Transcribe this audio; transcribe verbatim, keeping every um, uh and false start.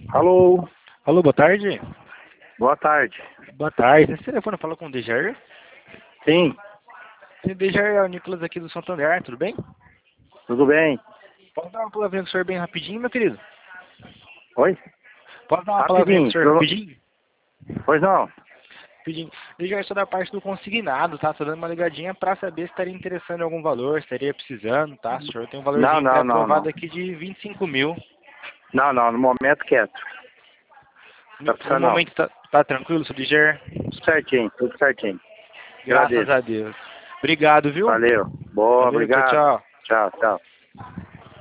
Alô, Alô, boa tarde. boa tarde. Boa tarde. Esse telefone fala com o Dejair? Sim, Sim, Dejair é o Nicolas aqui do Santander, tudo bem? tudo bem? Posso dar uma palavrinha com o senhor bem rapidinho, meu querido? Oi? Posso dar uma palavrinha com o Rapidinho. senhor eu- rapidinho? Pois não? Rapidinho. Dejair, sou da parte do consignado, tá? Tô dando uma ligadinha pra saber se estaria interessando em algum valor, se estaria precisando, tá? O senhor tem um Não, valorzinho não, não, pré-aprovado não. aqui de vinte e cinco mil. Não, não, no momento quieto. Tá No, no precisando não. momento tá, tá tranquilo, seu Dejair? Tudo certinho, tudo certinho. Graças Agradeço. a Deus. Obrigado, viu? Valeu. Boa, Valeu, tchau, obrigado. tchau. Tchau, tchau.